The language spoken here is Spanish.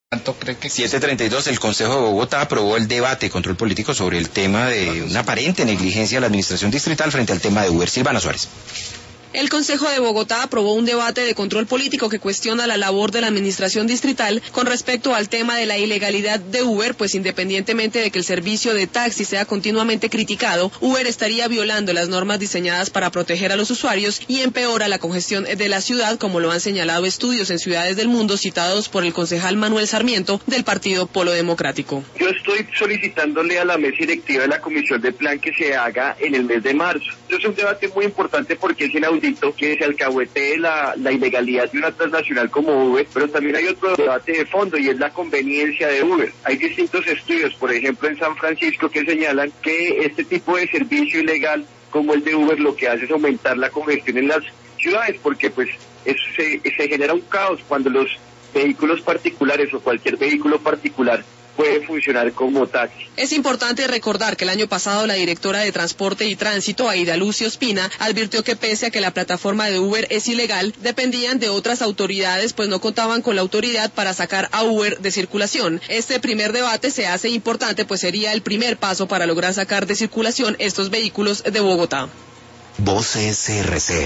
¿Cuánto cree que 7:32, el Consejo de Bogotá aprobó el debate de control político sobre el tema de una aparente negligencia de la administración distrital frente al tema de Uber? Silvana Suárez. El Consejo de Bogotá aprobó un debate de control político que cuestiona la labor de la administración distrital con respecto al tema de la ilegalidad de Uber, pues independientemente de que el servicio de taxi sea continuamente criticado, Uber estaría violando las normas diseñadas para proteger a los usuarios y empeora la congestión de la ciudad, como lo han señalado estudios en ciudades del mundo citados por el concejal Manuel Sarmiento del Partido Polo Democrático. Yo estoy solicitándole a la mesa directiva de la Comisión de Plan que se haga en el mes de marzo. Es un debate muy importante porque es inaudito que se alcahuetee la ilegalidad de una transnacional como Uber, pero también hay otro debate de fondo y es la conveniencia de Uber. Hay distintos estudios, por ejemplo en San Francisco, que señalan que este tipo de servicio ilegal como el de Uber lo que hace es aumentar la congestión en las ciudades, porque pues se genera un caos cuando los vehículos particulares o cualquier vehículo particular puede funcionar como taxi. Es importante recordar que el año pasado la directora de Transporte y Tránsito, Aida Lucio Espina, advirtió que pese a que la plataforma de Uber es ilegal, dependían de otras autoridades, pues no contaban con la autoridad para sacar a Uber de circulación. Este primer debate se hace importante, pues sería el primer paso para lograr sacar de circulación estos vehículos de Bogotá. Voces CRC.